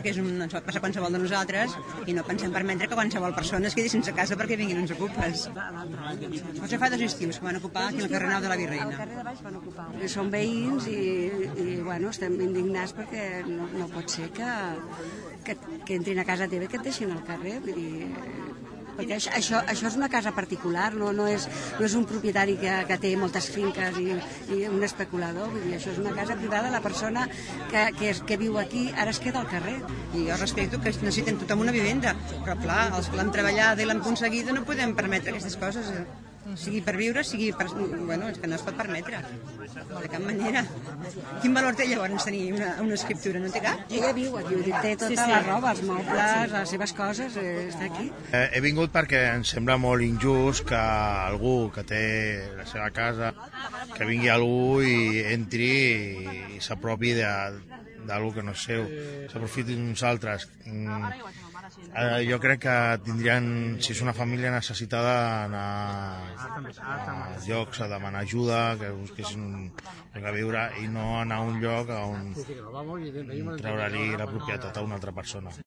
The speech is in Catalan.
perquè ens pot passar qualsevol de nosaltres i no pensem permetre que qualsevol persona es quedi sense casa perquè vinguin uns ocupes. Potser fa 2 estius que van ocupar aquí al carrer Nou de la Virreina. Al carrer de baix van ocupar. Som veïns i bueno, estem indignats perquè no pot ser que entrin a casa teva i que et deixin al carrer, vull dir... Perquè això és una casa particular, no és un propietari que té moltes finques i un especulador, vull dir, això és una casa privada, la persona que viu aquí ara es queda al carrer. I jo respecto que necessiten tothom una vivenda, però clar, els que l'han treballat i l'han aconseguida no podem permetre aquestes coses, sigui per viure, sigui per... Bueno, és que no es pot permetre, de cap manera. Quin valor té llavors tenir una escriptura? No té cap? Ella viu aquí, té tota la roba, els mobles, les seves coses, està aquí. He vingut perquè em sembla molt injust que algú que té la seva casa, que vingui algú i entri i s'apropi d'algú que no és seu, s'aprofiti d'uns altres. Jo crec que tindrien, si és una família necessitada, anar a llocs a demanar ajuda, que busquessin un lloc a viure i no anar a un lloc on treure-li la propietat a una altra persona.